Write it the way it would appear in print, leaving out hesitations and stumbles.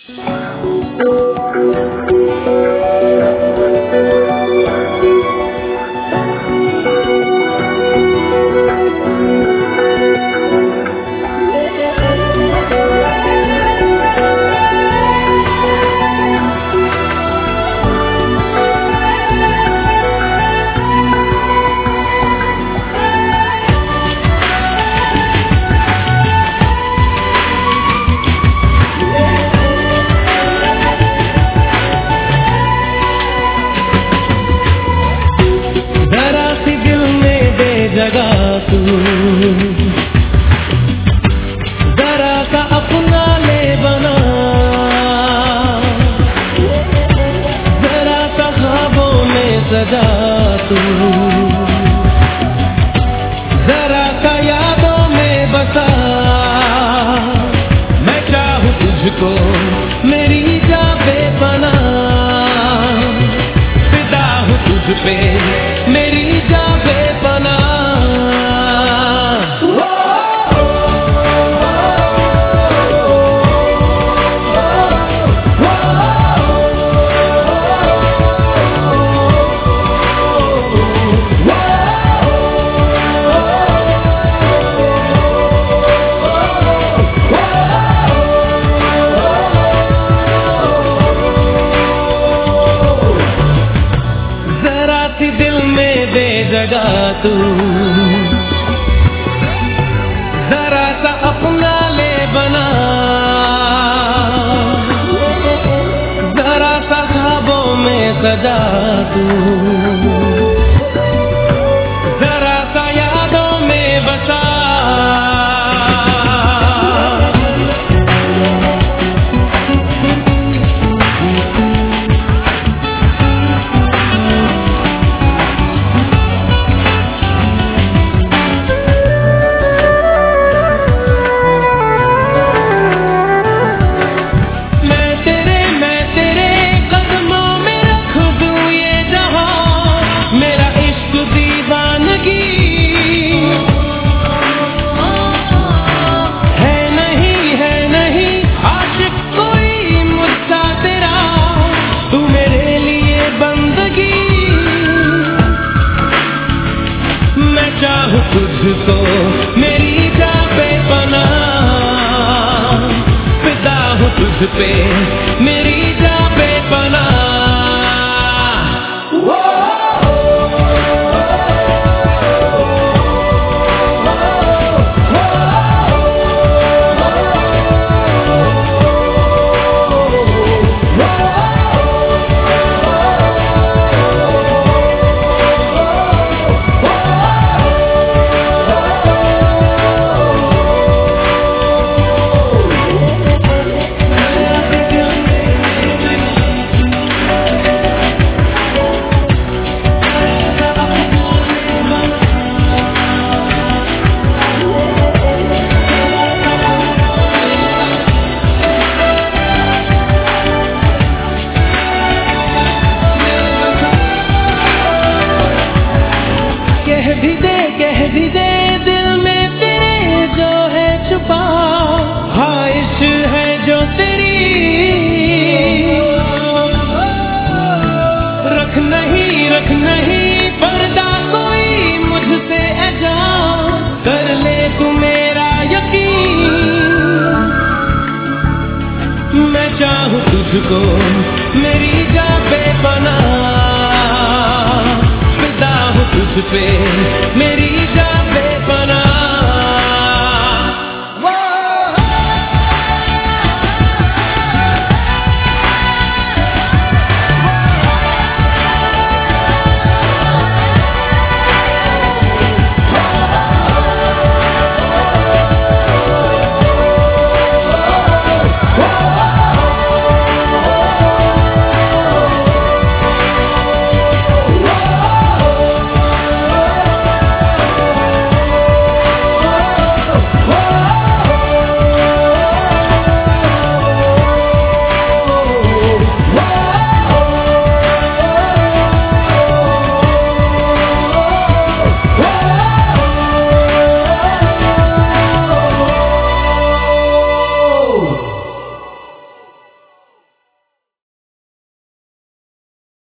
जरा सा अपना ले बना, जरा सा ख्वाबों में सजा तू, जरा सा यादों में बसा। मैं चाहूँ तुझको मेरी जा बेपना, फिदा हूँ तुझ पे मेरी जा बेपना। दिल में दे जगह तू, जरा सा अपना ले बना, जरा सा ख्वाबों में सजा तू, जरा सा यादों में बसा। चाहूँ तुझको मेरी जा बेपना, फिदा हूँ तुझ पे मेरी जा बेपना। कह भी दे दिल में तेरे जो है छुपा, ख्वाहिश है जो तेरी। रख नहीं पर्दा कोई मुझसे ऐजा, कर ले तू मेरा यकीन। मैं चाहूँ तुझको मेरी जा बेपना, फिदा हूँ तुझ पे मेरी